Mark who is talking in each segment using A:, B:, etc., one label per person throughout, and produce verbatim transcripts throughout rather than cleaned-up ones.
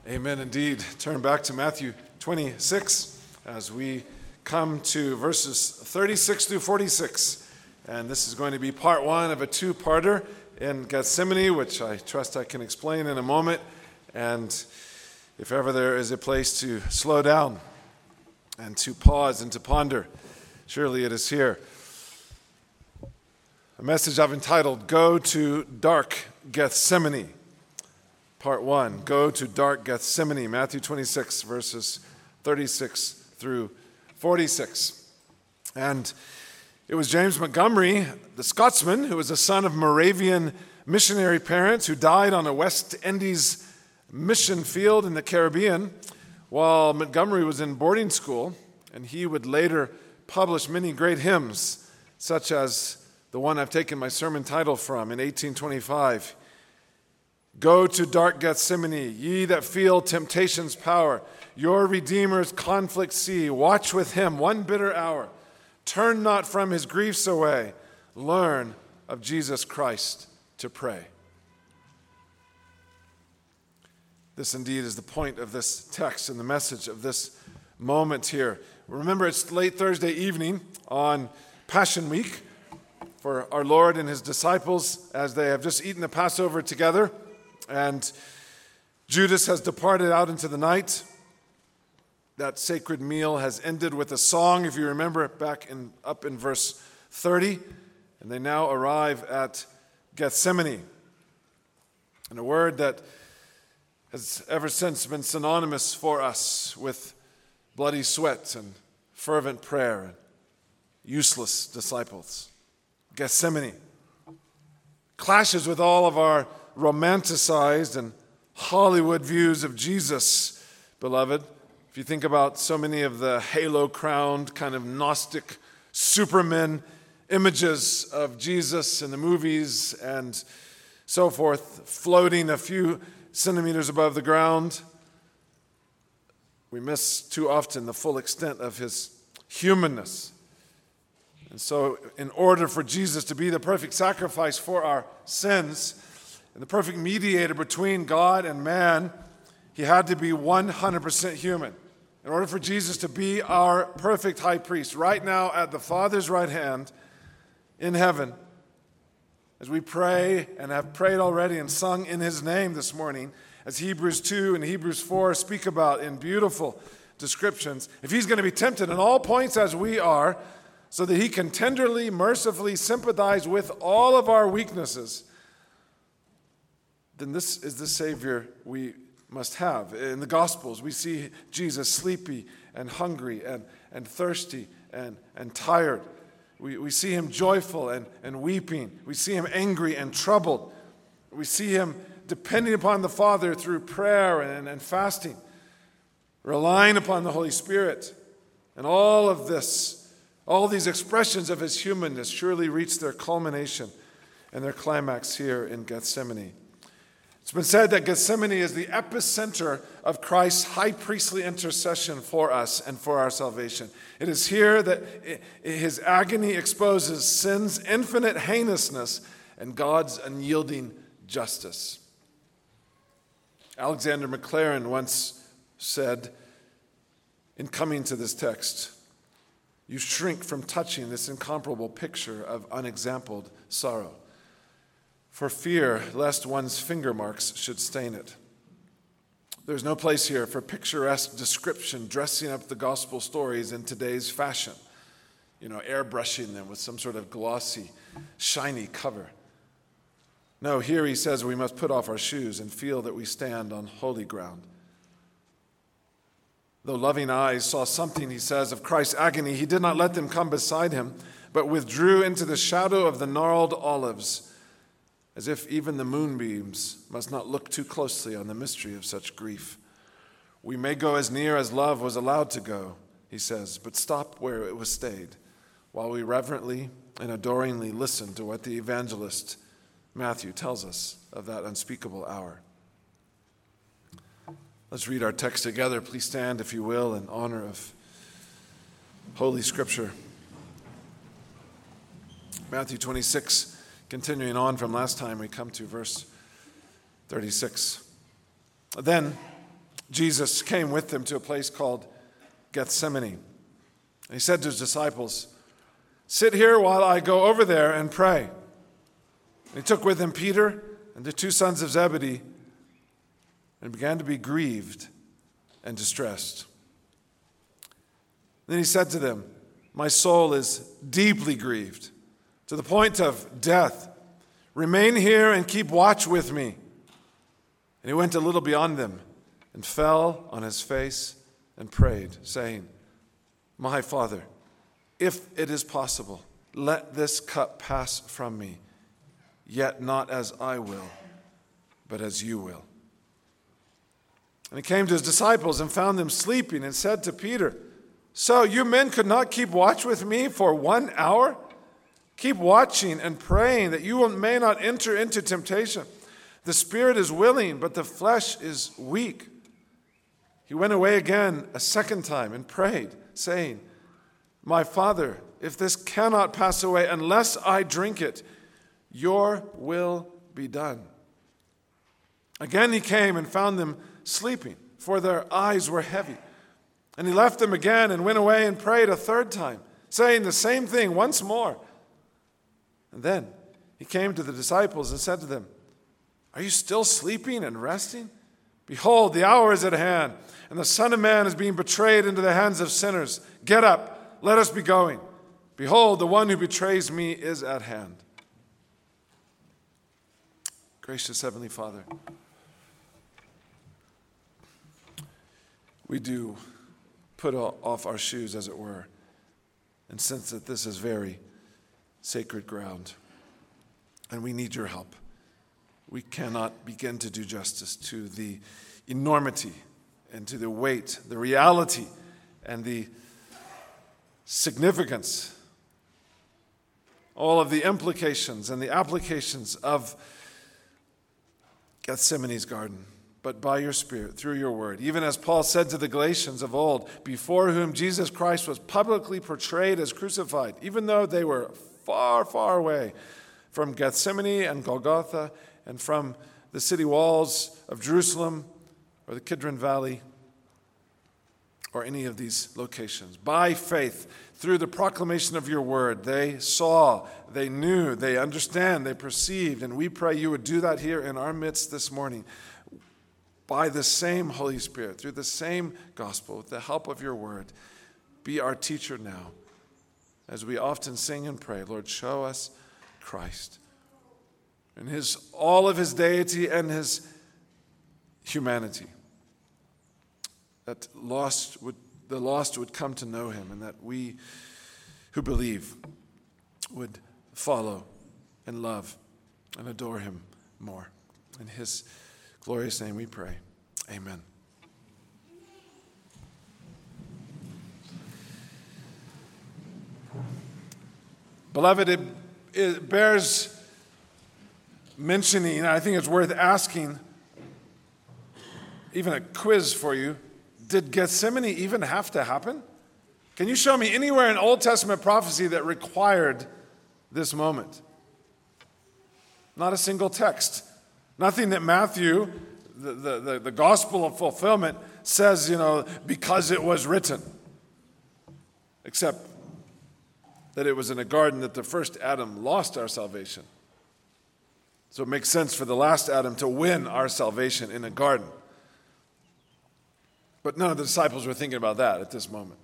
A: Amen indeed. Turn back to Matthew twenty-six as we come to verses thirty-six through forty-six. And this is going to be part one of a two-parter in Gethsemane, which I trust I can explain in a moment. And if ever there is a place to slow down and to pause and to ponder, surely it is here. A message I've entitled, Go to Dark Gethsemane. Part one, Go to Dark Gethsemane, Matthew twenty-six, verses thirty-six through forty-six. And it was James Montgomery, the Scotsman, who was the son of Moravian missionary parents who died on a West Indies mission field in the Caribbean while Montgomery was in boarding school, and he would later publish many great hymns, such as the one I've taken my sermon title from in eighteen twenty-five. Go to dark Gethsemane, ye that feel temptation's power. Your Redeemer's conflict see. Watch with him one bitter hour. Turn not from his griefs away. Learn of Jesus Christ to pray. This indeed is the point of this text and the message of this moment here. Remember, it's late Thursday evening on Passion Week for our Lord and his disciples as they have just eaten the Passover together. And Judas has departed out into the night. That sacred meal has ended with a song, if you remember, back in up in verse thirty. And they now arrive at Gethsemane. And a word that has ever since been synonymous for us with bloody sweat and fervent prayer and useless disciples. Gethsemane clashes with all of our romanticized and Hollywood views of Jesus, beloved. If you think about so many of the halo-crowned kind of Gnostic supermen images of Jesus in the movies and so forth, floating a few centimeters above the ground, we miss too often the full extent of his humanness. And so in order for Jesus to be the perfect sacrifice for our sins and the perfect mediator between God and man, he had to be one hundred percent human. In order for Jesus to be our perfect high priest, right now at the Father's right hand in heaven, as we pray and have prayed already and sung in his name this morning, as Hebrews two and Hebrews four speak about in beautiful descriptions, if he's going to be tempted in all points as we are, so that he can tenderly, mercifully sympathize with all of our weaknesses, then this is the Savior we must have. In the Gospels, we see Jesus sleepy and hungry and, and thirsty and, and tired. We, we see him joyful and, and weeping. We see him angry and troubled. We see him depending upon the Father through prayer and, and fasting, relying upon the Holy Spirit. And all of this, all these expressions of his humanness surely reach their culmination and their climax here in Gethsemane. It's been said that Gethsemane is the epicenter of Christ's high priestly intercession for us and for our salvation. It is here that his agony exposes sin's infinite heinousness and God's unyielding justice. Alexander Maclaren once said, in coming to this text, you shrink from touching this incomparable picture of unexampled sorrow, for fear lest one's finger marks should stain it. There's no place here for picturesque description, dressing up the gospel stories in today's fashion, you know, airbrushing them with some sort of glossy, shiny cover. No, here he says we must put off our shoes and feel that we stand on holy ground. Though loving eyes saw something, he says, of Christ's agony, he did not let them come beside him, but withdrew into the shadow of the gnarled olives, as if even the moonbeams must not look too closely on the mystery of such grief. We may go as near as love was allowed to go, he says, but stop where it was stayed, while we reverently and adoringly listen to what the evangelist Matthew tells us of that unspeakable hour. Let's read our text together. Please stand, if you will, in honor of Holy Scripture. Matthew twenty-six. Continuing on from last time, we come to verse thirty-six. Then Jesus came with them to a place called Gethsemane. And he said to his disciples, "Sit here while I go over there and pray." And he took with him Peter and the two sons of Zebedee and began to be grieved and distressed. Then he said to them, "My soul is deeply grieved to the point of death. Remain here and keep watch with me." And he went a little beyond them and fell on his face and prayed, saying, "My Father, if it is possible, let this cup pass from me, yet not as I will, but as you will." And he came to his disciples and found them sleeping and said to Peter, "So you men could not keep watch with me for one hour? Keep watching and praying that you may not enter into temptation. The spirit is willing, but the flesh is weak." He went away again a second time and prayed, saying, "My Father, if this cannot pass away unless I drink it, your will be done." Again he came and found them sleeping, for their eyes were heavy. And he left them again and went away and prayed a third time, saying the same thing once more. And then he came to the disciples and said to them, "Are you still sleeping and resting? Behold, the hour is at hand, and the Son of Man is being betrayed into the hands of sinners. Get up, let us be going. Behold, the one who betrays me is at hand." Gracious Heavenly Father, we do put off our shoes, as it were, and sense that this is very sacred ground, and we need your help. We cannot begin to do justice to the enormity and to the weight, the reality, and the significance, all of the implications and the applications of Gethsemane's garden. But by your Spirit, through your word, even as Paul said to the Galatians of old, before whom Jesus Christ was publicly portrayed as crucified, even though they were far, far away from Gethsemane and Golgotha and from the city walls of Jerusalem or the Kidron Valley or any of these locations. By faith, through the proclamation of your word, they saw, they knew, they understand, they perceived, and we pray you would do that here in our midst this morning. By the same Holy Spirit, through the same gospel, with the help of your word, be our teacher now. As we often sing and pray, Lord, show us Christ and his all of his deity and his humanity. That lost would the lost would come to know him, and that we who believe would follow and love and adore him more. In his glorious name we pray. Amen. Beloved, it, it bears mentioning, and I think it's worth asking, even a quiz for you. Did Gethsemane even have to happen? Can you show me anywhere in Old Testament prophecy that required this moment? Not a single text. Nothing that Matthew, the, the, the, the gospel of fulfillment, says, you know, because it was written. Except that it was in a garden that the first Adam lost our salvation. So it makes sense for the last Adam to win our salvation in a garden. But none of the disciples were thinking about that at this moment.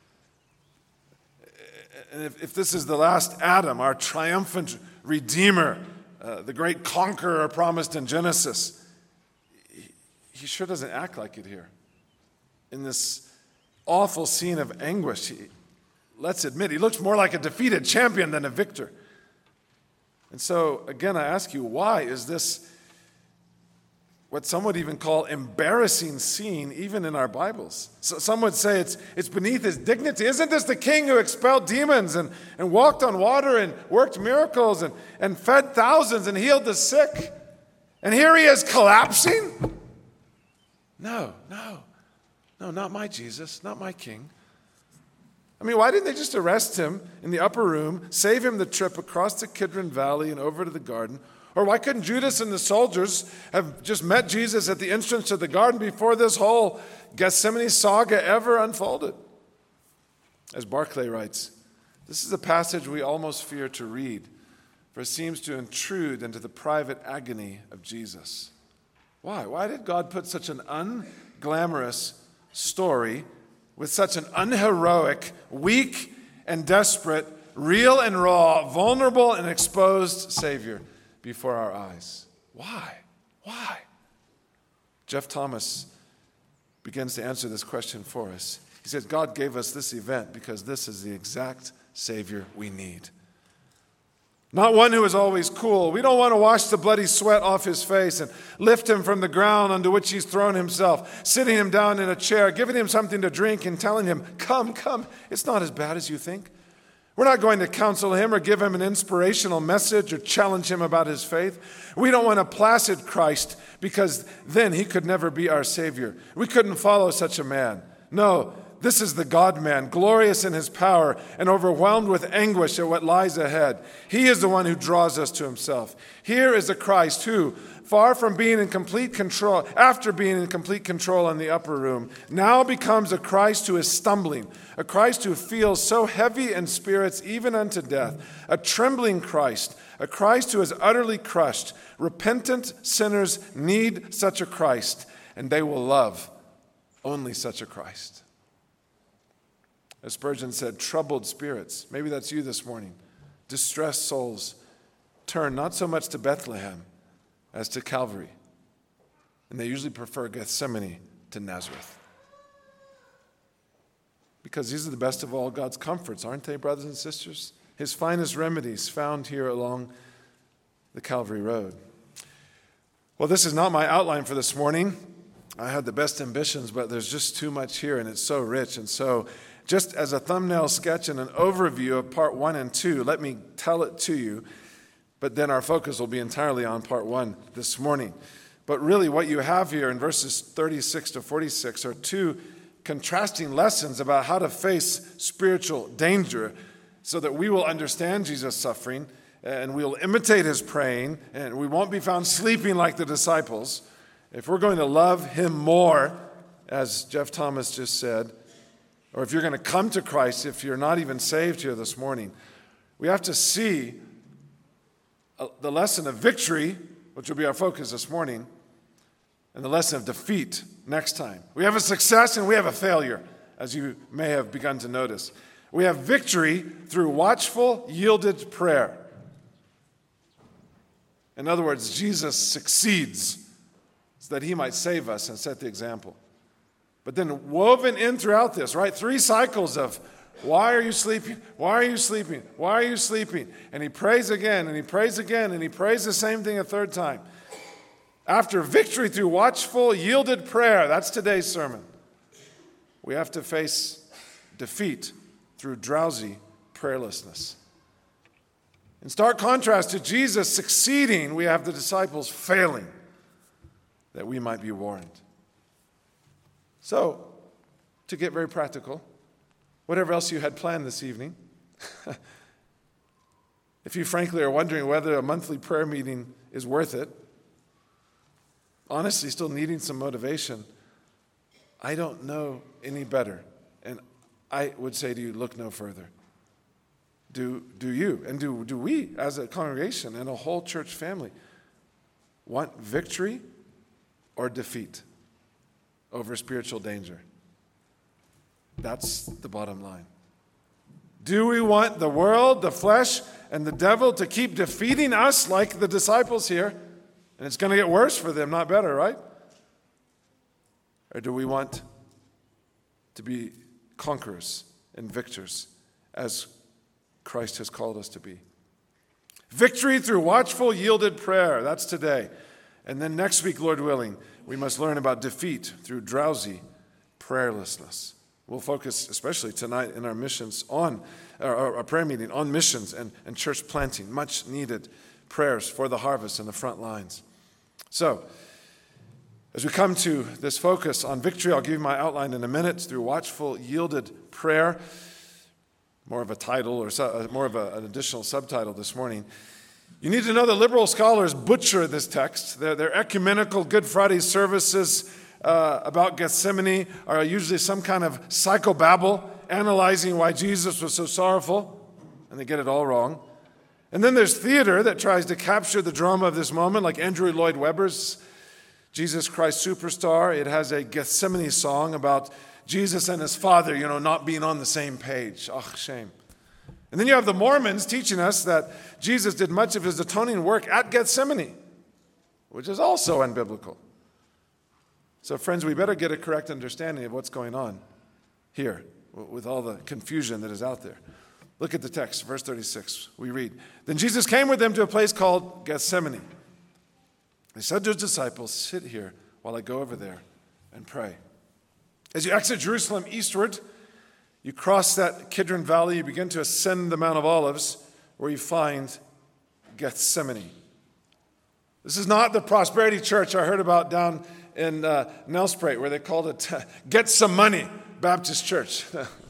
A: And if, if this is the last Adam, our triumphant Redeemer, uh, the great conqueror promised in Genesis, he, he sure doesn't act like it here. In this awful scene of anguish, he, let's admit, he looks more like a defeated champion than a victor. And so, again, I ask you, why is this what some would even call embarrassing scene even in our Bibles? So some would say it's, it's beneath his dignity. Isn't this the king who expelled demons and, and walked on water and worked miracles and, and fed thousands and healed the sick? And here he is collapsing? No, no, no, not my Jesus, not my king. I mean, why didn't they just arrest him in the upper room, save him the trip across the Kidron Valley and over to the garden? Or why couldn't Judas and the soldiers have just met Jesus at the entrance to the garden before this whole Gethsemane saga ever unfolded? As Barclay writes, this is a passage we almost fear to read, for it seems to intrude into the private agony of Jesus. Why? Why did God put such an unglamorous story with such an unheroic, weak and desperate, real and raw, vulnerable and exposed Savior before our eyes? Why? Why? Jeff Thomas begins to answer this question for us. He says, God gave us this event because this is the exact Savior we need. Not one who is always cool. We don't want to wash the bloody sweat off his face and lift him from the ground onto which he's thrown himself, sitting him down in a chair, giving him something to drink and telling him, come, come, it's not as bad as you think. We're not going to counsel him or give him an inspirational message or challenge him about his faith. We don't want a placid Christ because then he could never be our Savior. We couldn't follow such a man. No, this is the God-man, glorious in his power and overwhelmed with anguish at what lies ahead. He is the one who draws us to himself. Here is the Christ who, far from being in complete control, after being in complete control in the upper room, now becomes a Christ who is stumbling, a Christ who feels so heavy in spirits even unto death, a trembling Christ, a Christ who is utterly crushed. Repentant sinners need such a Christ, and they will love only such a Christ. As Spurgeon said, troubled spirits, maybe that's you this morning, distressed souls, turn not so much to Bethlehem as to Calvary. And they usually prefer Gethsemane to Nazareth. Because these are the best of all God's comforts, aren't they, brothers and sisters? His finest remedies found here along the Calvary Road. Well, this is not my outline for this morning. I had the best ambitions, but there's just too much here, and it's so rich. And so just as a thumbnail sketch and an overview of part one and two, let me tell it to you, but then our focus will be entirely on part one this morning. But really what you have here in verses thirty-six to forty-six are two contrasting lessons about how to face spiritual danger so that we will understand Jesus' suffering and we'll imitate his praying and we won't be found sleeping like the disciples. If we're going to love him more, as Jeff Thomas just said, or if you're going to come to Christ, if you're not even saved here this morning, we have to see the lesson of victory, which will be our focus this morning, and the lesson of defeat next time. We have a success and we have a failure, as you may have begun to notice. We have victory through watchful, yielded prayer. In other words, Jesus succeeds so that he might save us and set the example. But then woven in throughout this, right, three cycles of, why are you sleeping? Why are you sleeping? Why are you sleeping? And he prays again, and he prays again, and he prays the same thing a third time. After victory through watchful, yielded prayer, that's today's sermon, we have to face defeat through drowsy prayerlessness. In stark contrast to Jesus succeeding, we have the disciples failing, that we might be warned. So, to get very practical, whatever else you had planned this evening, if you frankly are wondering whether a monthly prayer meeting is worth it, honestly still needing some motivation, I don't know any better. And I would say to you, look no further. Do, do you, and do, do we as a congregation and a whole church family want victory or defeat over spiritual danger? That's the bottom line. Do we want the world, the flesh, and the devil to keep defeating us like the disciples here? And it's going to get worse for them, not better, right? Or do we want to be conquerors and victors as Christ has called us to be? Victory through watchful, yielded prayer. That's today. And then next week, Lord willing, we must learn about defeat through drowsy prayerlessness. We'll focus, especially tonight in our missions, on our, our prayer meeting, on missions and, and church planting, much needed prayers for the harvest in the front lines. So, as we come to this focus on victory, I'll give you my outline in a minute through watchful, yielded prayer. More of a title or su- more of a, an additional subtitle this morning. You need to know that liberal scholars butcher this text. Their, their ecumenical Good Friday services uh, about Gethsemane are usually some kind of psychobabble, analyzing why Jesus was so sorrowful, and they get it all wrong. And then there's theater that tries to capture the drama of this moment, like Andrew Lloyd Webber's Jesus Christ Superstar. It has a Gethsemane song about Jesus and his Father, you know, not being on the same page. Oh, shame. And then you have the Mormons teaching us that Jesus did much of his atoning work at Gethsemane, which is also unbiblical. So, friends, we better get a correct understanding of what's going on here with all the confusion that is out there. Look at the text, verse thirty-six. We read, "Then Jesus came with them to a place called Gethsemane. He said to his disciples, 'Sit here while I go over there and pray.' As you exit Jerusalem eastward, you cross that Kidron Valley, you begin to ascend the Mount of Olives, where you find Gethsemane." This is not the prosperity church I heard about down in uh, Nelspruit, where they called it uh, Get Some Money Baptist Church.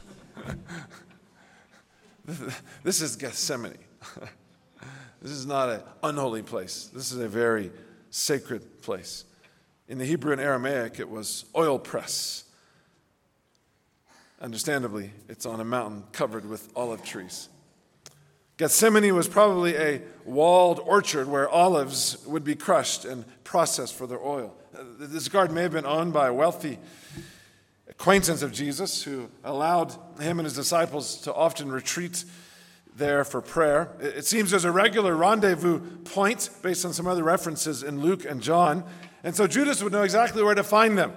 A: This is Gethsemane. This is not an unholy place. This is a very sacred place. In the Hebrew and Aramaic, it was oil press. Understandably, it's on a mountain covered with olive trees. Gethsemane was probably a walled orchard where olives would be crushed and processed for their oil. This garden may have been owned by a wealthy acquaintance of Jesus who allowed him and his disciples to often retreat there for prayer. It seems there's a regular rendezvous point based on some other references in Luke and John, and so Judas would know exactly where to find them.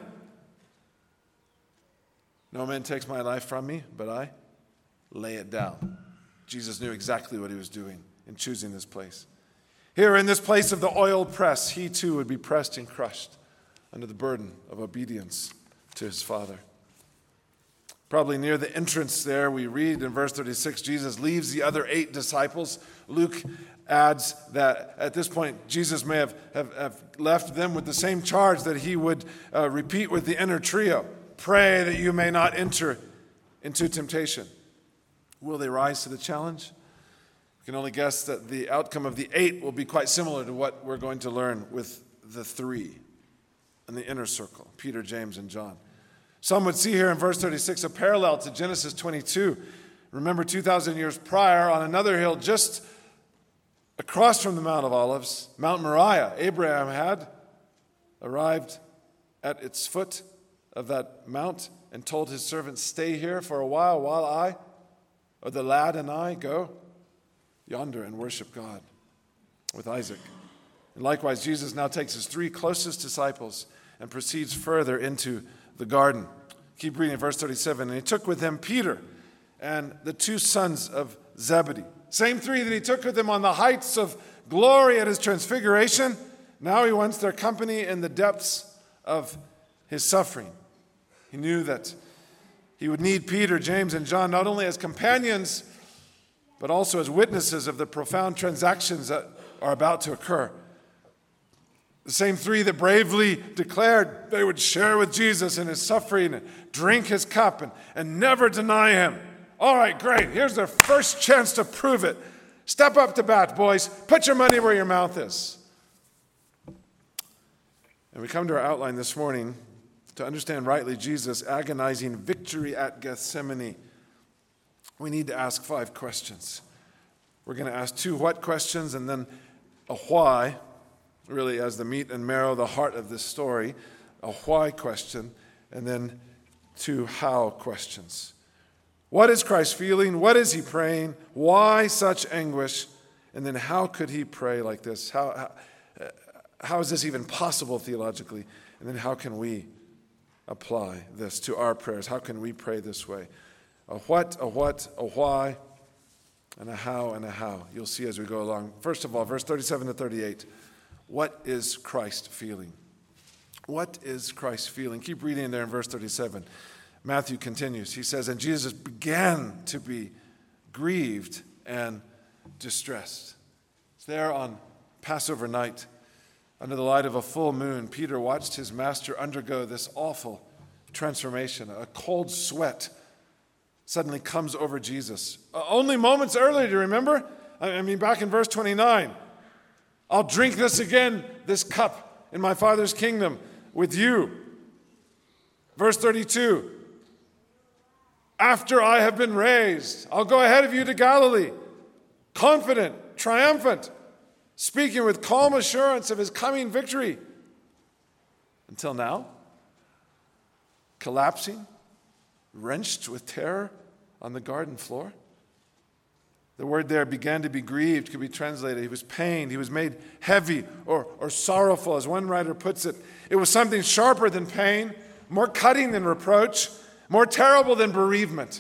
A: "No man takes my life from me, but I lay it down." Jesus knew exactly what he was doing in choosing this place. Here in this place of the oil press, he too would be pressed and crushed under the burden of obedience to his Father. Probably near the entrance there, we read in verse thirty-six, Jesus leaves the other eight disciples. Luke adds that at this point, Jesus may have, have, have left them with the same charge that he would uh, repeat with the inner trio. "Pray that you may not enter into temptation." Will they rise to the challenge? We can only guess that the outcome of the eight will be quite similar to what we're going to learn with the three in the inner circle, Peter, James, and John. Some would see here in verse thirty-six a parallel to Genesis twenty-two. Remember, two thousand years prior, on another hill just across from the Mount of Olives, Mount Moriah, Abraham had arrived at its foot of that mount and told his servant, "Stay here for a while while I, or the lad and I, go yonder and worship God," with Isaac. And likewise, Jesus now takes his three closest disciples and proceeds further into the garden. Keep reading verse thirty-seven. "And he took with him Peter and the two sons of Zebedee." Same three that he took with him on the heights of glory at his transfiguration. Now he wants their company in the depths of his suffering. He knew that he would need Peter, James, and John not only as companions, but also as witnesses of the profound transactions that are about to occur. The same three that bravely declared they would share with Jesus in his suffering and drink his cup and, and never deny him. All right, great. Here's their first chance to prove it. Step up to bat, boys. Put your money where your mouth is. And we come to our outline this morning to understand rightly Jesus' agonizing victory at Gethsemane. We need to ask five questions. We're going to ask two what questions and then a why, really as the meat and marrow, the heart of this story, a why question, and then two how questions. What is Christ feeling? What is he praying? Why such anguish? And then how could he pray like this? How, how, how is this even possible theologically? And then how can we apply this to our prayers? How can we pray this way? A what, a what, a why, and a how, and a how. You'll see as we go along. First of all, verse thirty-seven to thirty-eight. What is Christ feeling? What is Christ feeling? Keep reading there in verse thirty-seven. Matthew continues. He says, "And Jesus began to be grieved and distressed." It's there on Passover night, under the light of a full moon, Peter watched his master undergo this awful transformation. A cold sweat suddenly comes over Jesus. Uh, only moments earlier, do you remember? I mean, back in verse twenty-nine, I'll drink this again, this cup in my Father's kingdom with you. Verse thirty-two, after I have been raised, I'll go ahead of you to Galilee, confident, triumphant, speaking with calm assurance of his coming victory. Until now, collapsing, wrenched with terror on the garden floor. The word there, began to be grieved, could be translated. He was pained. He was made heavy or, or sorrowful, as one writer puts it. It was something sharper than pain, more cutting than reproach, more terrible than bereavement.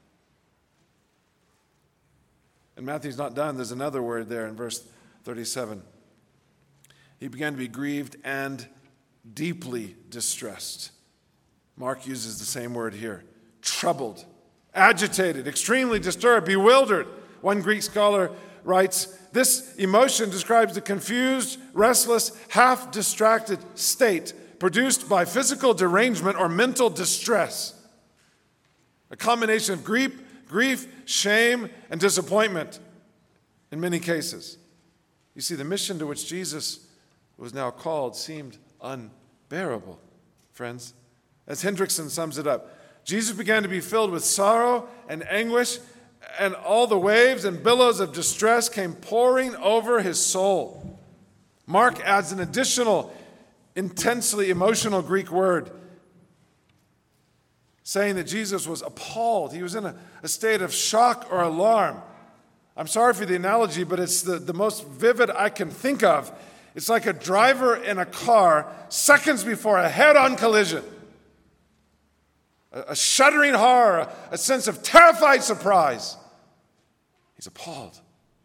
A: And Matthew's not done. There's another word there in verse thirty-seven. He began to be grieved and deeply distressed. Mark uses the same word here. Troubled, agitated, extremely disturbed, bewildered. One Greek scholar writes, this emotion describes the confused, restless, half-distracted state produced by physical derangement or mental distress. A combination of grief, grief, shame, and disappointment in many cases. You see, the mission to which Jesus was now called seemed unbearable, friends. As Hendrickson sums it up, Jesus began to be filled with sorrow and anguish, and all the waves and billows of distress came pouring over his soul. Mark adds an additional, intensely emotional Greek word, saying that Jesus was appalled. He was in a, a state of shock or alarm. I'm sorry for the analogy, but it's the, the most vivid I can think of. It's like a driver in a car seconds before a head-on collision. A, a shuddering horror, a, a sense of terrified surprise. He's appalled.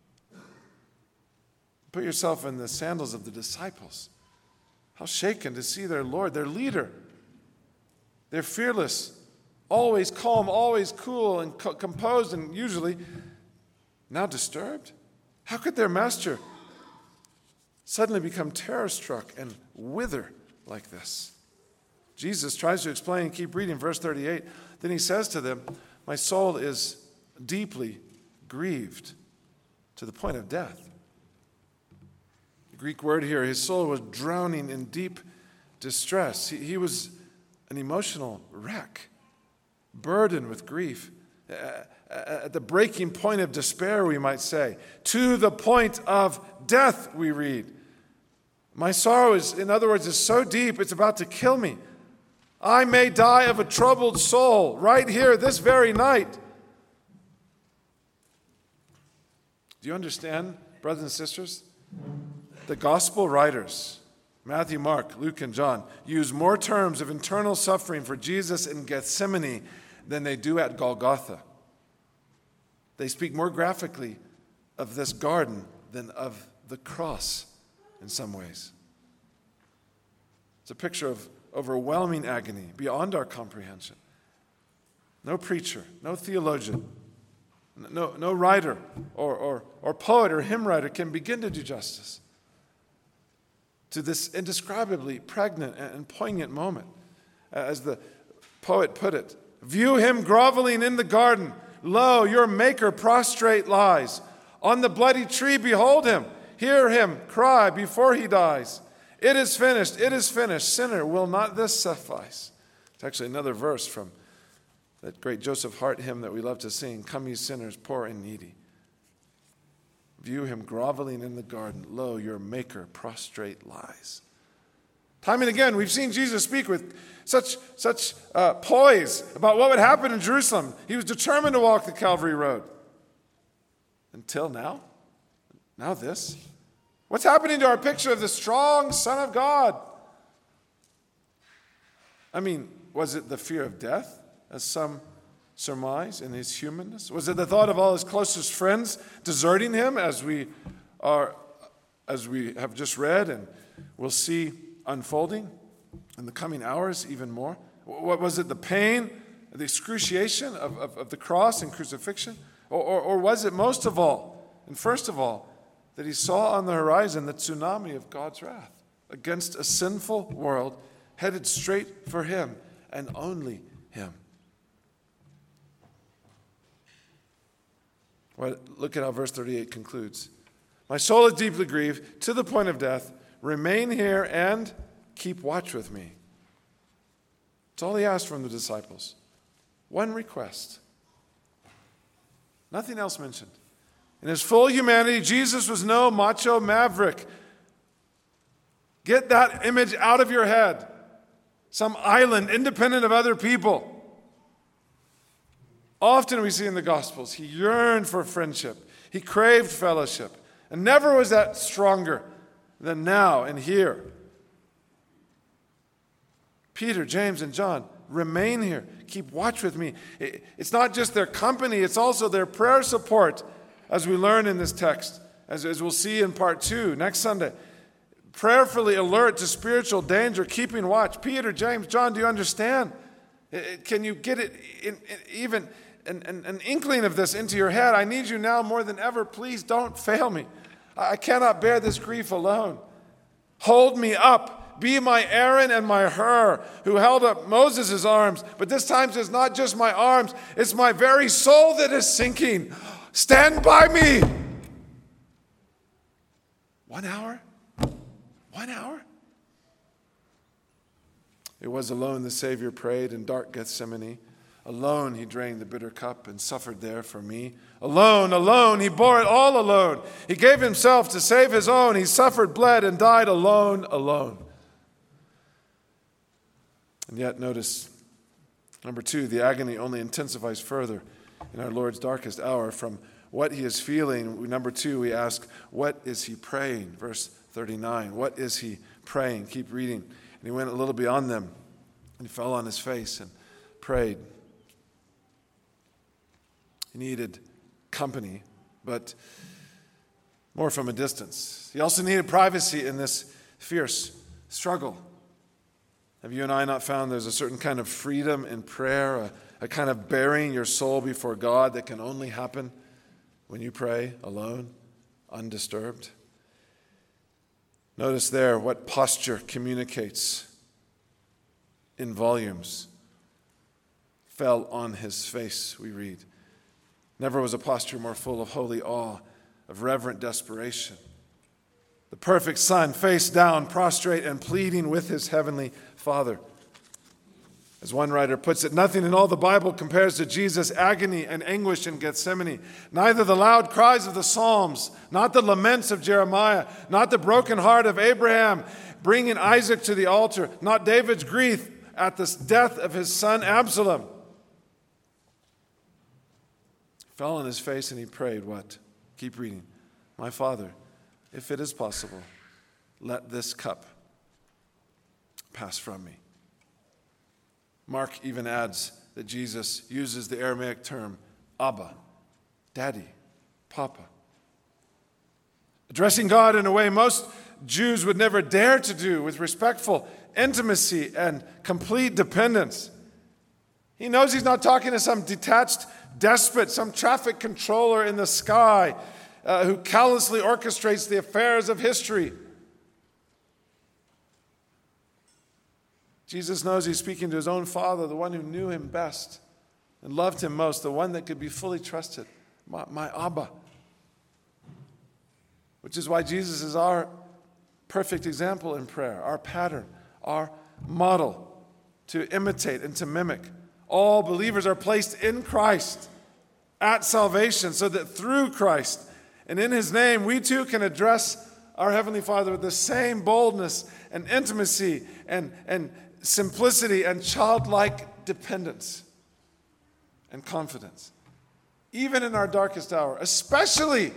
A: Put yourself in the sandals of the disciples. How shaken to see their Lord, their leader. They're fearless, always calm, always cool and co- composed, and usually now disturbed. How could their master suddenly become terror-struck and wither like this? Jesus tries to explain, keep reading verse thirty-eight. Then he says to them, my soul is deeply grieved to the point of death. The Greek word here, his soul was drowning in deep distress. He, he was an emotional wreck, burdened with grief, uh, at the breaking point of despair, we might say, to the point of death, we read. My sorrow is, in other words, is so deep, it's about to kill me. I may die of a troubled soul right here this very night. Do you understand, brothers and sisters? The gospel writers, Matthew, Mark, Luke, and John, use more terms of internal suffering for Jesus in Gethsemane than they do at Golgotha. They speak more graphically of this garden than of the cross in some ways. It's a picture of overwhelming agony beyond our comprehension. No preacher, no theologian, no, no writer or, or, or poet or hymn writer can begin to do justice to this indescribably pregnant and poignant moment. As the poet put it, view him groveling in the garden. Lo, your maker prostrate lies. On the bloody tree, behold him. Hear him cry before he dies. It is finished, it is finished. Sinner, will not this suffice? It's actually another verse from that great Joseph Hart hymn that we love to sing. Come ye sinners, poor and needy. View him groveling in the garden. Lo, your maker prostrate lies. Time and again, we've seen Jesus speak with such, such uh, poise about what would happen in Jerusalem. He was determined to walk the Calvary Road. Until now? Now this? What's happening to our picture of the strong Son of God? I mean, was it the fear of death, as some surmise in his humanness? Was it the thought of all his closest friends deserting him, as we are, as we have just read and will see unfolding in the coming hours even more? What was it, the pain, the excruciation of, of, of the cross and crucifixion? Or, or, or was it most of all, and first of all, that he saw on the horizon the tsunami of God's wrath against a sinful world headed straight for him and only him? Well, look at how verse thirty-eight concludes. My soul is deeply grieved to the point of death. Remain here and keep watch with me. That's all he asked from the disciples. One request. Nothing else mentioned. In his full humanity, Jesus was no macho maverick. Get that image out of your head. Some island independent of other people. Often we see in the Gospels, he yearned for friendship. He craved fellowship. And never was that stronger than now and here. Peter, James, and John, remain here. Keep watch with me. It's not just their company, it's also their prayer support, as we learn in this text, as, as we'll see in part two next Sunday. Prayerfully alert to spiritual danger, keeping watch. Peter, James, John, do you understand? Can you get it, in, in, even an, an, an inkling of this into your head? I need you now more than ever. Please don't fail me. I cannot bear this grief alone. Hold me up. Be my Aaron and my Hur, who held up Moses' arms. But this time it's not just my arms, it's my very soul that is sinking. Stand by me. One hour? One hour? It was alone the Savior prayed in dark Gethsemane. Alone he drained the bitter cup and suffered there for me. Alone, alone, he bore it all alone. He gave himself to save his own. He suffered, bled, and died alone, alone. And yet, notice, number two, the agony only intensifies further in our Lord's darkest hour. From what he is feeling, number two, we ask, what is he praying? Verse thirty-nine, what is he praying? Keep reading. And he went a little beyond them, and he fell on his face and prayed. He needed company, but more from a distance. He also needed privacy in this fierce struggle. Have you and I not found there's a certain kind of freedom in prayer, a, a kind of burying your soul before God that can only happen when you pray alone, undisturbed? Notice there what posture communicates in volumes. Fell on his face, we read. Never was a posture more full of holy awe, of reverent desperation. The perfect Son, face down, prostrate and pleading with his heavenly Father. As one writer puts it, nothing in all the Bible compares to Jesus' agony and anguish in Gethsemane. Neither the loud cries of the Psalms, not the laments of Jeremiah, not the broken heart of Abraham bringing Isaac to the altar, not David's grief at the death of his son Absalom. He fell on his face and he prayed, what? Keep reading. My Father, if it is possible, let this cup pass from me. Mark even adds that Jesus uses the Aramaic term Abba, Daddy, Papa. Addressing God in a way most Jews would never dare to do, with respectful intimacy and complete dependence. He knows he's not talking to some detached despot, some traffic controller in the sky uh, who callously orchestrates the affairs of history. Jesus knows he's speaking to his own Father, the one who knew him best and loved him most, the one that could be fully trusted, my, my Abba. Which is why Jesus is our perfect example in prayer, our pattern, our model to imitate and to mimic. All believers are placed in Christ at salvation, so that through Christ and in his name, we too can address our Heavenly Father with the same boldness and intimacy and, and simplicity and childlike dependence and confidence. Even in our darkest hour, especially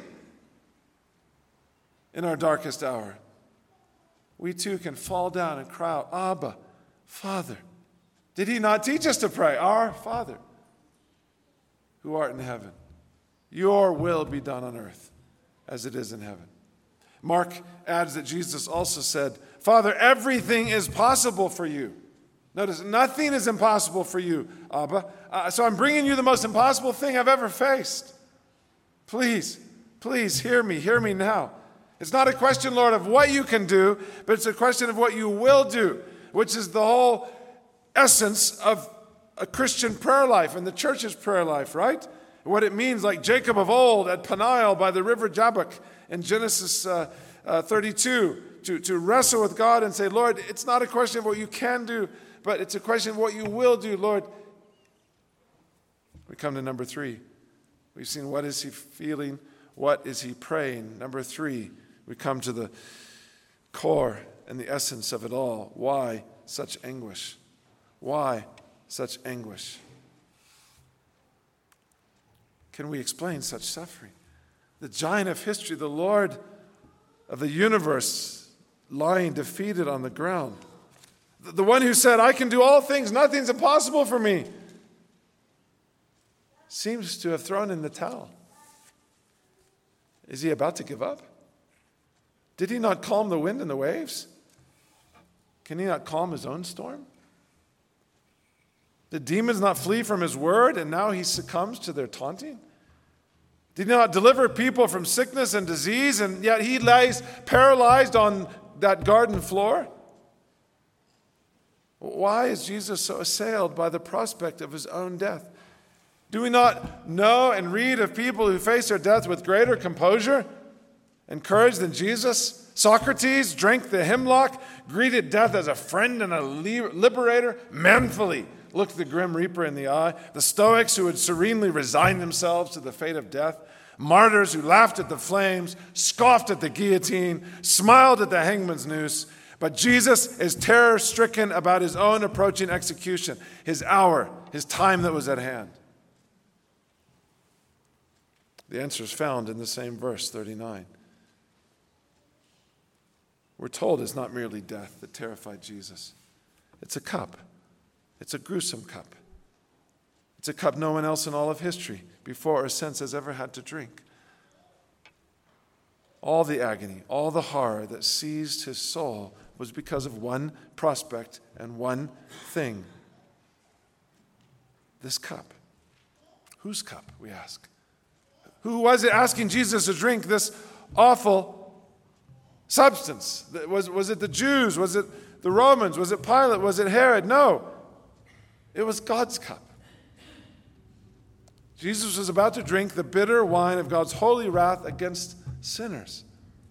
A: in our darkest hour, we too can fall down and cry out, Abba, Father. Did he not teach us to pray? Our Father, who art in heaven, your will be done on earth as it is in heaven. Mark adds that Jesus also said, Father, everything is possible for you. Notice, nothing is impossible for you, Abba. Uh, so I'm bringing you the most impossible thing I've ever faced. Please, please hear me, hear me now. It's not a question, Lord, of what you can do, but it's a question of what you will do, which is the whole essence of a Christian prayer life and the church's prayer life, right? what it means, like Jacob of old at Peniel by the river Jabbok in Genesis uh, uh, thirty-two, to, to wrestle with God and say, Lord, it's not a question of what you can do, but it's a question of what you will do, Lord. We come to number three. We've seen what is he feeling, what is he praying. Number three, we come to the core and the essence of it all. Why such anguish? Why such anguish? Can we explain such suffering? The giant of history, the Lord of the universe, lying defeated on the ground. The one who said, I can do all things, nothing's impossible for me, seems to have thrown in the towel. Is he about to give up? Did he not calm the wind and the waves? Can he not calm his own storm? Did demons not flee from his word, and now he succumbs to their taunting? Did he not deliver people from sickness and disease, and yet he lies paralyzed on that garden floor? Why is Jesus so assailed by the prospect of his own death? Do we not know and read of people who face their death with greater composure and courage than Jesus? Socrates drank the hemlock, greeted death as a friend and a liberator, manfully looked the grim reaper in the eye. The Stoics who would serenely resign themselves to the fate of death. Martyrs who laughed at the flames, scoffed at the guillotine, smiled at the hangman's noose. But Jesus is terror-stricken about his own approaching execution, his hour, his time that was at hand. The answer is found in the same verse, thirty-nine. We're told it's not merely death that terrified Jesus. It's a cup. It's a gruesome cup. It's a cup no one else in all of history before or since has ever had to drink. All the agony, all the horror that seized his soul was because of one prospect and one thing. This cup. Whose cup, we ask? Who was it asking Jesus to drink this awful substance? Was, was it the Jews? Was it the Romans? Was it Pilate? Was it Herod? No. It was God's cup. Jesus was about to drink the bitter wine of God's holy wrath against sinners.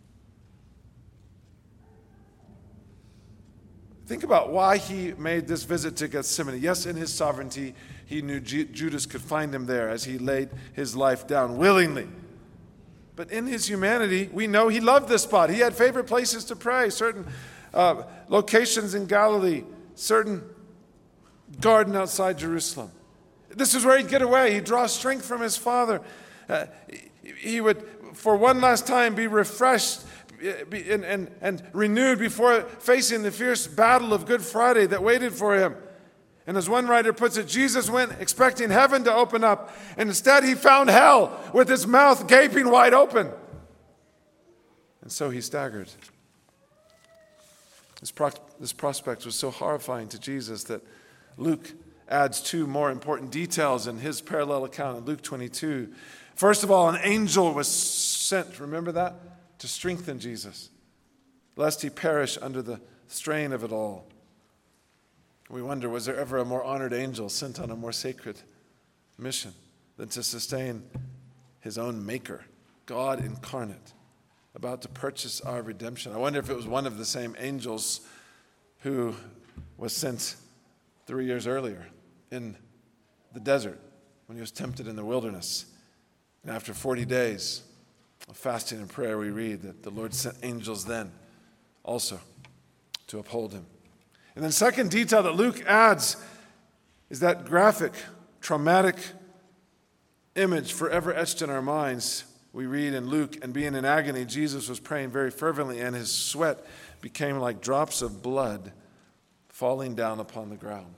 A: Think about why he made this visit to Gethsemane. Yes, in his sovereignty, he knew Judas could find him there as he laid his life down willingly. But in his humanity, we know he loved this spot. He had favorite places to pray, certain uh, locations in Galilee, certain garden outside Jerusalem. This is where he'd get away. He'd draw strength from his Father. Uh, he would, for one last time, be refreshed and, and, and renewed before facing the fierce battle of Good Friday that waited for him. And as one writer puts it, Jesus went expecting heaven to open up, and instead he found hell with its mouth gaping wide open. And so he staggered. This, pro- this prospect was so horrifying to Jesus that Luke adds two more important details in his parallel account in Luke twenty-two. First of all, an angel was sent, remember that? To strengthen Jesus, lest he perish under the strain of it all. We wonder, was there ever a more honored angel sent on a more sacred mission than to sustain his own maker, God incarnate, about to purchase our redemption? I wonder if it was one of the same angels who was sent three years earlier in the desert when he was tempted in the wilderness. And after forty days of fasting and prayer, we read that the Lord sent angels then also to uphold him. And then second detail that Luke adds is that graphic, traumatic image forever etched in our minds. We read in Luke, and being in agony, Jesus was praying very fervently, and his sweat became like drops of blood falling down upon the ground.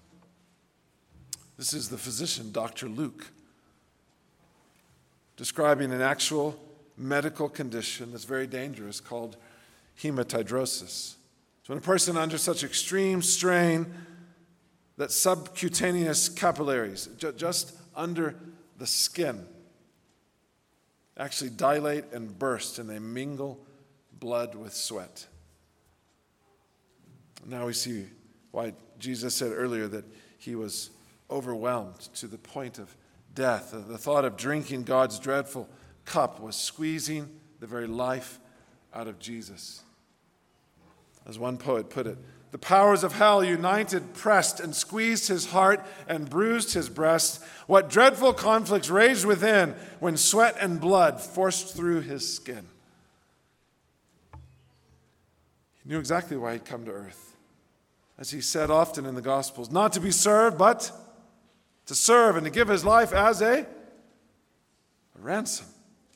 A: This is the physician, Doctor Luke, describing an actual medical condition that's very dangerous called hematidrosis. So when a person under such extreme strain that subcutaneous capillaries, ju- just under the skin, actually dilate and burst, and they mingle blood with sweat. Now we see why Jesus said earlier that he was overwhelmed to the point of death. The thought of drinking God's dreadful cup was squeezing the very life out of Jesus. As one poet put it, the powers of hell united, pressed, and squeezed his heart and bruised his breast. What dreadful conflicts raged within when sweat and blood forced through his skin. He knew exactly why he'd come to earth. As he said often in the Gospels, not to be served, but to serve and to give his life as a, a ransom.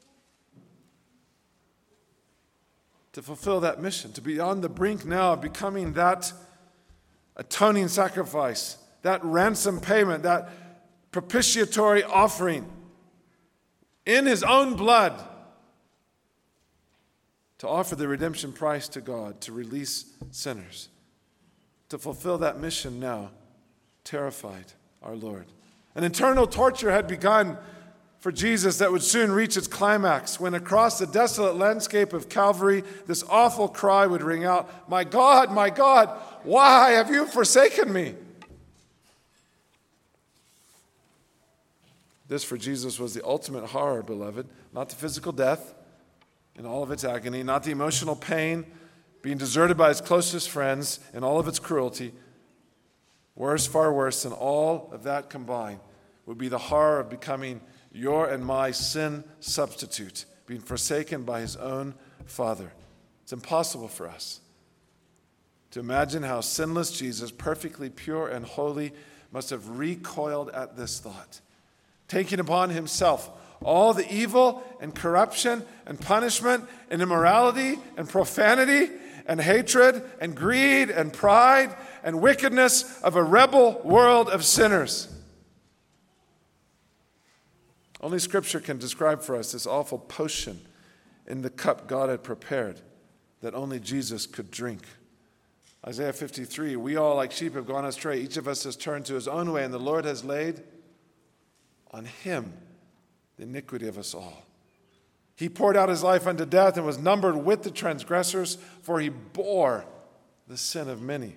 A: To fulfill that mission, to be on the brink now of becoming that atoning sacrifice, that ransom payment, that propitiatory offering in his own blood to offer the redemption price to God, to release sinners. To fulfill that mission now terrified our Lord. An eternal torture had begun for Jesus that would soon reach its climax when across the desolate landscape of Calvary, this awful cry would ring out, "My God, my God, why have you forsaken me?" This for Jesus was the ultimate horror, beloved, not the physical death in all of its agony, not the emotional pain, being deserted by his closest friends in all of its cruelty. Worse, far worse than all of that combined would be the horror of becoming your and my sin substitute, being forsaken by his own Father. It's impossible for us to imagine how sinless Jesus, perfectly pure and holy, must have recoiled at this thought, taking upon himself all the evil and corruption and punishment and immorality and profanity and hatred and greed and pride and wickedness of a rebel world of sinners. Only Scripture can describe for us this awful potion in the cup God had prepared that only Jesus could drink. Isaiah fifty-three, we all like sheep have gone astray. Each of us has turned to his own way, and the Lord has laid on him the iniquity of us all. He poured out his life unto death and was numbered with the transgressors, for he bore the sin of many.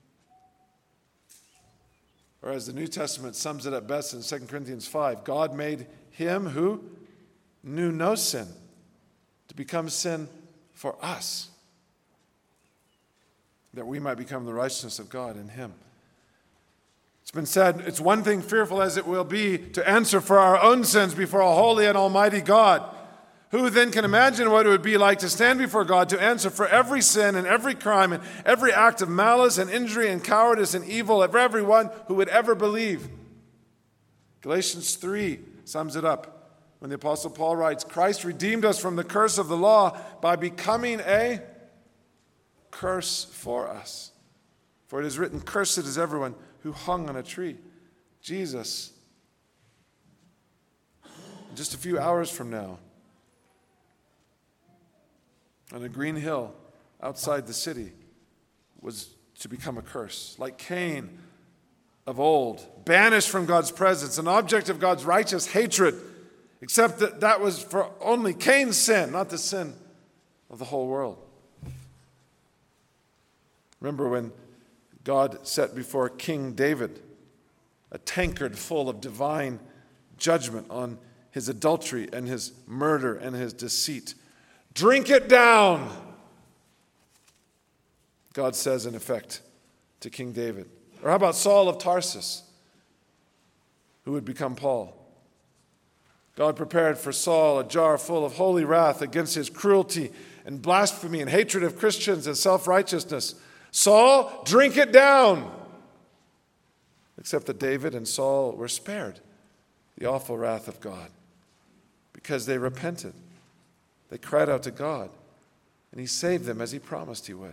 A: Or as the New Testament sums it up best in Second Corinthians five, God made him who knew no sin to become sin for us, that we might become the righteousness of God in him. It's been said, it's one thing, fearful as it will be, to answer for our own sins before a holy and almighty God. Who then can imagine what it would be like to stand before God to answer for every sin and every crime and every act of malice and injury and cowardice and evil of everyone who would ever believe? Galatians three sums it up when the Apostle Paul writes, Christ redeemed us from the curse of the law by becoming a curse for us. For it is written, cursed is everyone who hung on a tree. Jesus, just a few hours from now, on a green hill outside the city, was to become a curse. Like Cain of old, banished from God's presence, an object of God's righteous hatred, except that that was for only Cain's sin, not the sin of the whole world. Remember when God set before King David a tankard full of divine judgment on his adultery and his murder and his deceit. Drink it down, God says in effect to King David. Or how about Saul of Tarsus, who would become Paul? God prepared for Saul a jar full of holy wrath against his cruelty and blasphemy and hatred of Christians and self-righteousness. Saul, drink it down. Except that David and Saul were spared the awful wrath of God because they repented. They cried out to God, and he saved them as he promised he would.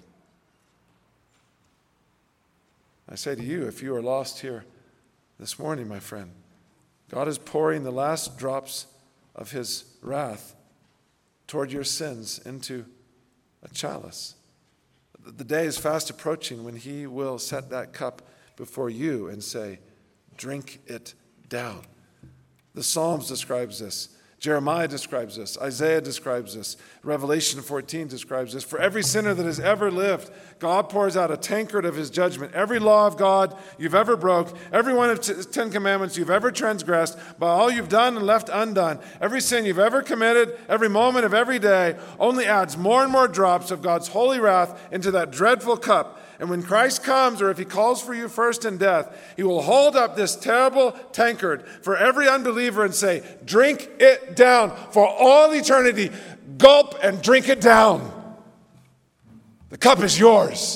A: I say to you, if you are lost here this morning, my friend, God is pouring the last drops of his wrath toward your sins into a chalice. The day is fast approaching when he will set that cup before you and say, drink it down. The Psalms describes this. Jeremiah describes this. Isaiah describes this. Revelation fourteen describes this. For every sinner that has ever lived, God pours out a tankard of his judgment. Every law of God you've ever broke, every one of the Ten Commandments you've ever transgressed, by all you've done and left undone, every sin you've ever committed, every moment of every day, only adds more and more drops of God's holy wrath into that dreadful cup. And when Christ comes, or if he calls for you first in death, he will hold up this terrible tankard for every unbeliever and say, drink it down for all eternity. Gulp and drink it down. The cup is yours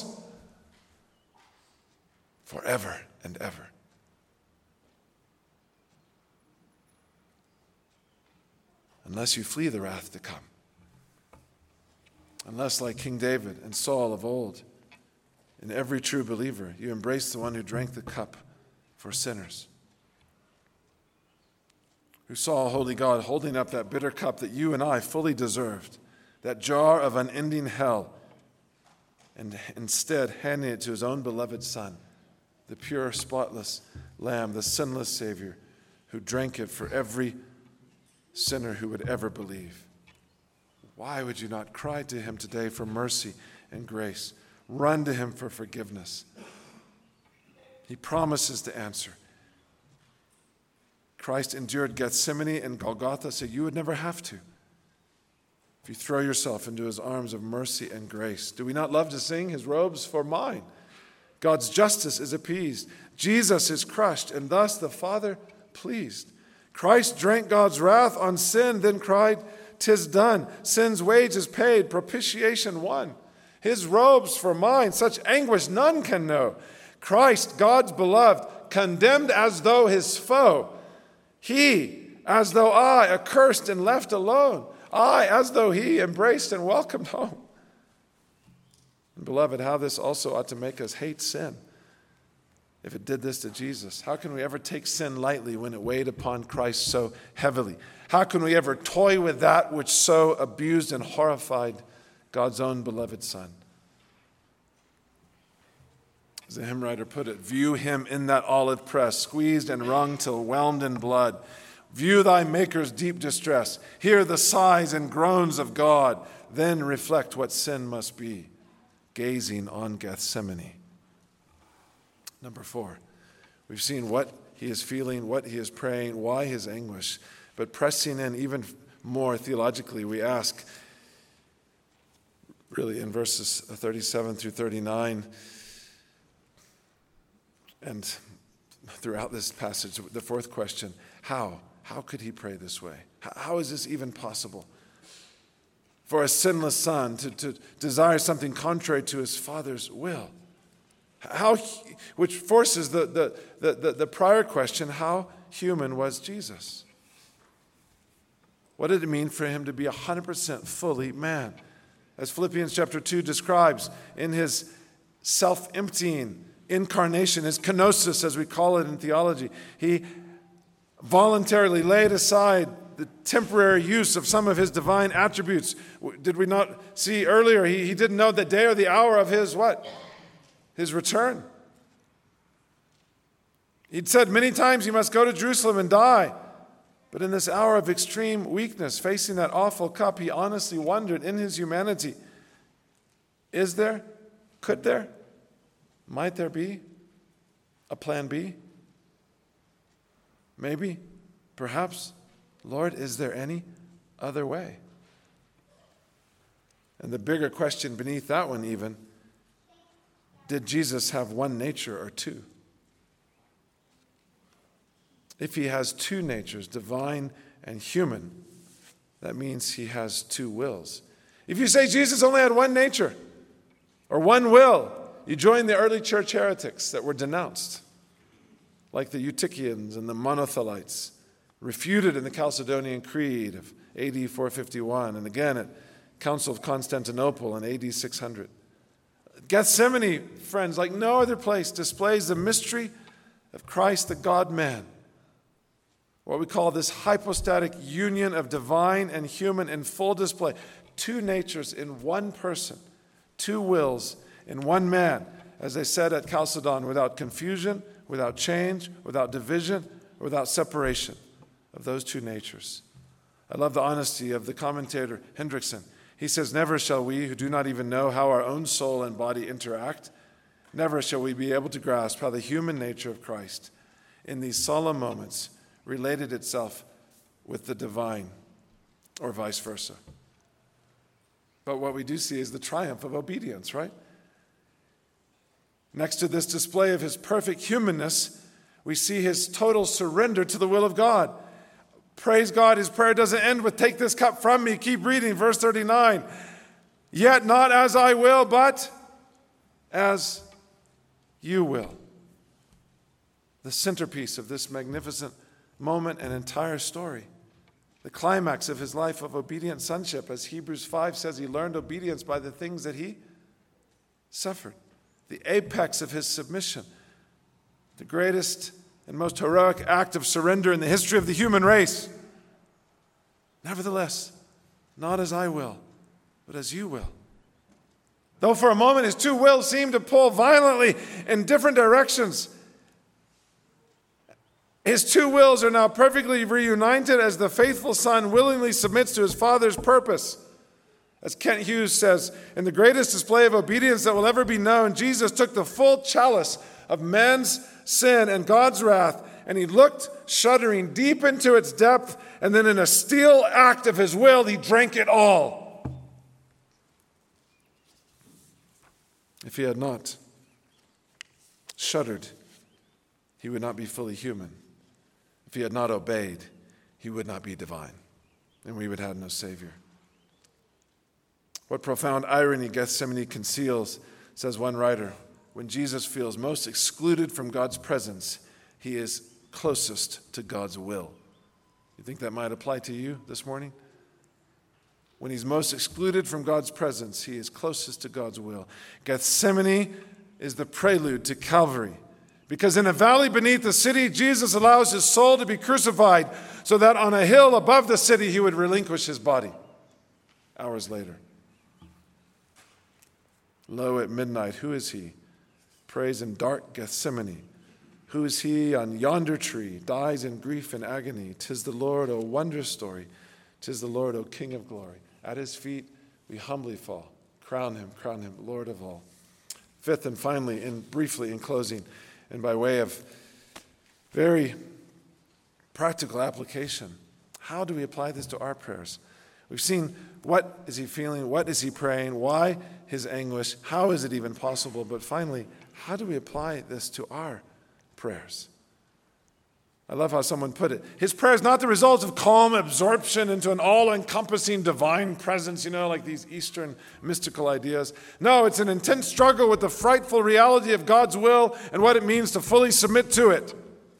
A: forever and ever. Unless you flee the wrath to come. Unless, like King David and Saul of old, in every true believer, you embrace the one who drank the cup for sinners, who saw a holy God holding up that bitter cup that you and I fully deserved, that jar of unending hell, and instead handing it to his own beloved Son, the pure, spotless Lamb, the sinless Savior, who drank it for every sinner who would ever believe. Why would you not cry to him today for mercy and grace? Run to him for forgiveness. He promises to answer. Christ endured Gethsemane and Golgotha so you would never have to. If you throw yourself into his arms of mercy and grace. Do we not love to sing his robes for mine? God's justice is appeased. Jesus is crushed, and thus the Father pleased. Christ drank God's wrath on sin, then cried, "'Tis done. Sin's wage is paid, propitiation won. His robes for mine, such anguish none can know. Christ, God's beloved, condemned as though his foe. He, as though I, accursed and left alone. I, as though he, embraced and welcomed home. And beloved, how this also ought to make us hate sin. If it did this to Jesus, how can we ever take sin lightly when it weighed upon Christ so heavily? How can we ever toy with that which so abused and horrified God's own beloved Son? As the hymn writer put it, view him in that olive press, squeezed and wrung till whelmed in blood. View thy Maker's deep distress. Hear the sighs and groans of God. Then reflect what sin must be, gazing on Gethsemane. Number four, we've seen what he is feeling, what he is praying, why his anguish. But pressing in even more theologically, we ask, really in verses thirty-seven through thirty-nine, and throughout this passage, the fourth question, how? How could he pray this way? How is this even possible? For a sinless son to, to desire something contrary to his Father's will. How, which forces the, the, the, the prior question, how human was Jesus? What did it mean for him to be one hundred percent fully man? As Philippians chapter two describes, in his self-emptying incarnation, his kenosis as we call it in theology, he voluntarily laid aside the temporary use of some of his divine attributes. Did we not see earlier, he, he didn't know the day or the hour of his what? His return. He'd said many times he must go to Jerusalem and die. But in this hour of extreme weakness, facing that awful cup, he honestly wondered in his humanity, is there, could there, might there be a plan B? Maybe, perhaps, Lord, is there any other way? And the bigger question beneath that one even, did Jesus have one nature or two? If he has two natures, divine and human, that means he has two wills. If you say Jesus only had one nature or one will, you join the early church heretics that were denounced, like the Eutychians and the Monothelites, refuted in the Chalcedonian Creed of A D four fifty-one, and again at Council of Constantinople in A D six hundred. Gethsemane, friends, like no other place, displays the mystery of Christ, the God-man. What we call this hypostatic union of divine and human in full display. Two natures in one person, two wills in one man, as they said at Chalcedon, without confusion, without change, without division, without separation of those two natures. I love the honesty of the commentator Hendrickson. He says, never shall we, who do not even know how our own soul and body interact, never shall we be able to grasp how the human nature of Christ in these solemn moments related itself with the divine, or vice versa. But what we do see is the triumph of obedience, right? Next to this display of his perfect humanness, we see his total surrender to the will of God. Praise God, his prayer doesn't end with, take this cup from me. Keep reading, verse thirty-nine. Yet not as I will, but as you will. The centerpiece of this magnificent moment and entire story. The climax of his life of obedient sonship. As Hebrews five says, he learned obedience by the things that he suffered. The apex of his submission. The greatest and most heroic act of surrender in the history of the human race. Nevertheless, not as I will, but as you will. Though for a moment his two wills seemed to pull violently in different directions, his two wills are now perfectly reunited as the faithful son willingly submits to his father's purpose. As Kent Hughes says, in the greatest display of obedience that will ever be known, Jesus took the full chalice of man's sin and God's wrath, and he looked, shuddering, deep into its depth, and then in a steel act of his will, he drank it all. If he had not shuddered, he would not be fully human. If he had not obeyed, he would not be divine, and we would have no Savior. What profound irony Gethsemane conceals, says one writer. When Jesus feels most excluded from God's presence, he is closest to God's will. You think that might apply to you this morning? When he's most excluded from God's presence, he is closest to God's will. Gethsemane is the prelude to Calvary. Because in a valley beneath the city, Jesus allows his soul to be crucified so that on a hill above the city, he would relinquish his body hours later. Lo, at midnight, who is he? Prays in dark Gethsemane. Who is he on yonder tree? Dies in grief and agony. 'Tis the Lord, O wondrous story. 'Tis the Lord, O King of glory. At his feet we humbly fall. Crown him, crown him, Lord of all. Fifth and finally, and briefly in closing, and by way of very practical application, how do we apply this to our prayers? We've seen what is he feeling, what is he praying, why his anguish, how is it even possible, but finally, how do we apply this to our prayers? I love how someone put it. His prayer is not the result of calm absorption into an all-encompassing divine presence, you know, like these Eastern mystical ideas. No, it's an intense struggle with the frightful reality of God's will and what it means to fully submit to it.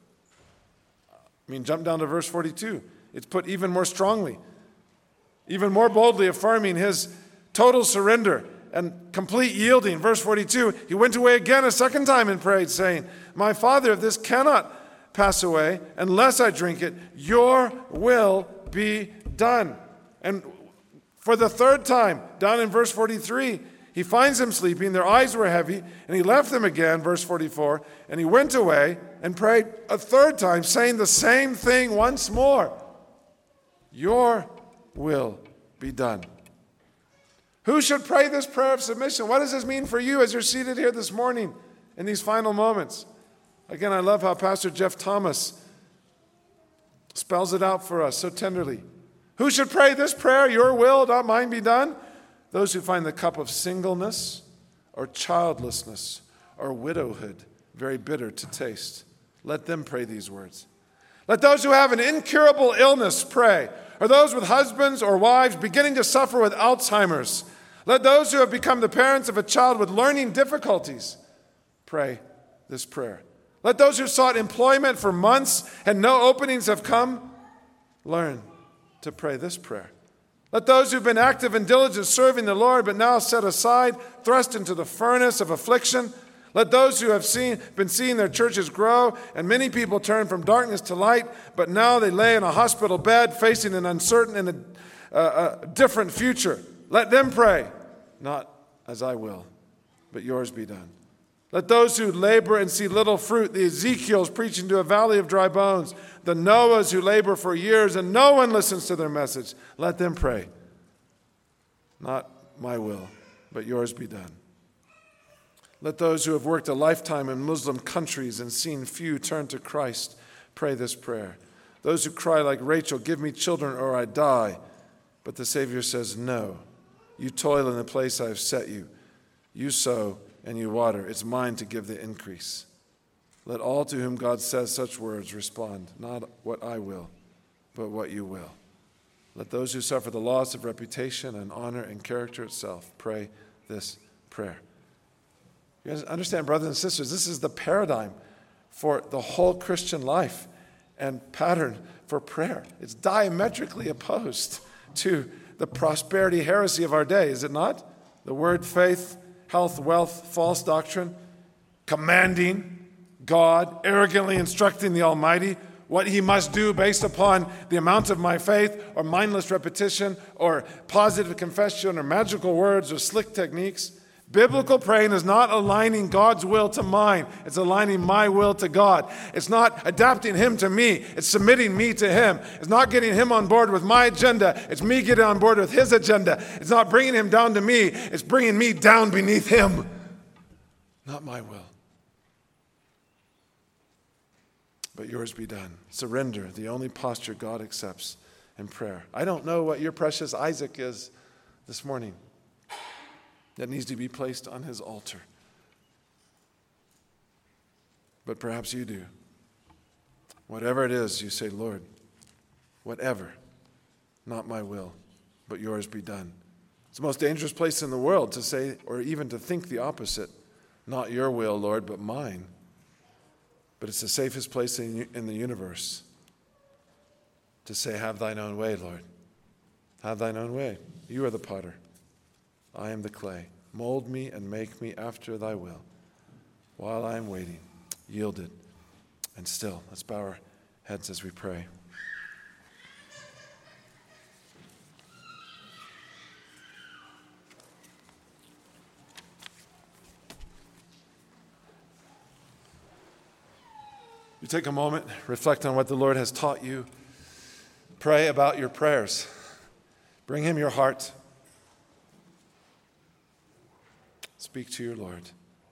A: I mean, jump down to verse forty-two. It's put even more strongly, even more boldly affirming his total surrender and complete yielding. Verse forty-two, he went away again a second time and prayed, saying, My Father, if this cannot pass away unless I drink it, your will be done. And for the third time, down in verse forty-three, he finds them sleeping, their eyes were heavy, and he left them again, verse forty-four, and he went away and prayed a third time, saying the same thing once more. Your will be done. Who should pray this prayer of submission? What does this mean for you as you're seated here this morning in these final moments? Again, I love how Pastor Jeff Thomas spells it out for us so tenderly. Who should pray this prayer? Your will, not mine, be done? Those who find the cup of singleness or childlessness or widowhood very bitter to taste. Let them pray these words. Let those who have an incurable illness pray, or those with husbands or wives beginning to suffer with Alzheimer's. Let those who have become the parents of a child with learning difficulties pray this prayer. Let those who sought employment for months and no openings have come learn to pray this prayer. Let those who've been active and diligent serving the Lord but now set aside, thrust into the furnace of affliction. Let those who have seen, been seeing their churches grow and many people turn from darkness to light, but now they lay in a hospital bed facing an uncertain and a, a, a different future. Let them pray, not as I will, but yours be done. Let those who labor and see little fruit, the Ezekiels preaching to a valley of dry bones, the Noahs who labor for years and no one listens to their message, let them pray. Not my will, but yours be done. Let those who have worked a lifetime in Muslim countries and seen few turn to Christ pray this prayer. Those who cry like Rachel, give me children or I die. But the Savior says, no. You toil in the place I have set you. You sow and you water. It's mine to give the increase. Let all to whom God says such words respond, not what I will, but what you will. Let those who suffer the loss of reputation and honor and character itself pray this prayer. You guys understand, brothers and sisters, this is the paradigm for the whole Christian life and pattern for prayer. It's diametrically opposed to the prosperity heresy of our day, is it not? The word faith, health, wealth, false doctrine, commanding God, arrogantly instructing the Almighty what he must do based upon the amount of my faith, or mindless repetition, or positive confession, or magical words, or slick techniques. Biblical praying is not aligning God's will to mine. It's aligning my will to God. It's not adapting him to me. It's submitting me to him. It's not getting him on board with my agenda. It's me getting on board with his agenda. It's not bringing him down to me. It's bringing me down beneath him. Not my will, but yours be done. Surrender, the only posture God accepts in prayer. I don't know what your precious Isaac is this morning that needs to be placed on his altar. But perhaps you do. Whatever it is, you say, Lord, whatever, not my will, but yours be done. It's the most dangerous place in the world to say, or even to think the opposite. Not your will, Lord, but mine. But it's the safest place in the universe to say, have thine own way, Lord. Have thine own way. You are the potter. I am the clay. Mold me and make me after thy will. While I am waiting, yielded and still. Let's bow our heads as we pray. You take a moment, reflect on what the Lord has taught you. Pray about your prayers. Bring him your heart. Speak to your Lord.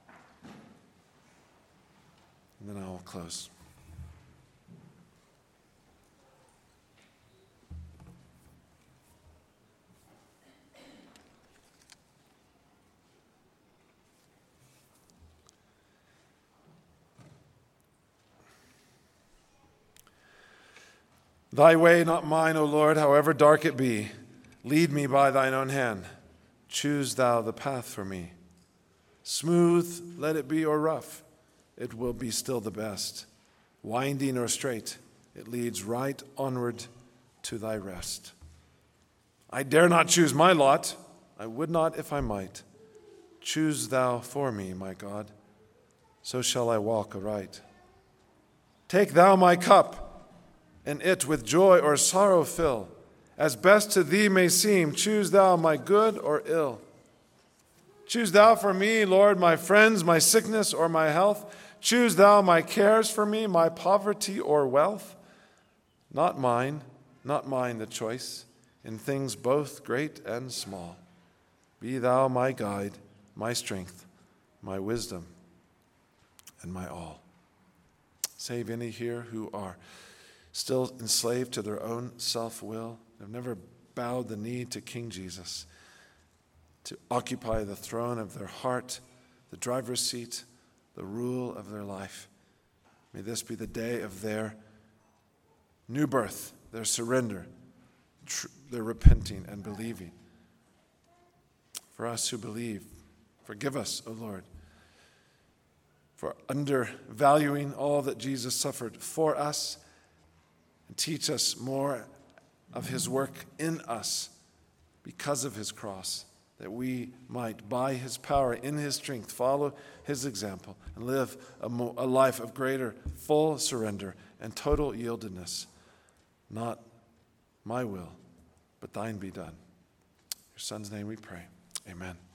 A: And then I will close. Thy way, not mine, O Lord, however dark it be. Lead me by thine own hand. Choose thou the path for me. Smooth, let it be, or rough, it will be still the best. Winding or straight, it leads right onward to thy rest. I dare not choose my lot, I would not if I might. Choose thou for me, my God, so shall I walk aright. Take thou my cup, and it with joy or sorrow fill. As best to thee may seem, choose thou my good or ill. Choose thou for me, Lord, my friends, my sickness or my health. Choose thou my cares for me, my poverty or wealth. Not mine, not mine the choice, in things both great and small. Be thou my guide, my strength, my wisdom, and my all. Save any here who are still enslaved to their own self-will. They've never bowed the knee to King Jesus to occupy the throne of their heart, the driver's seat, the rule of their life. May this be the day of their new birth, their surrender, tr- their repenting and believing. For us who believe, forgive us, O Lord, for undervaluing all that Jesus suffered for us, and teach us more of his work in us because of his cross, that we might, by his power, in his strength, follow his example and live a, mo- a life of greater full surrender and total yieldedness. Not my will, but thine be done. In your Son's name we pray. Amen.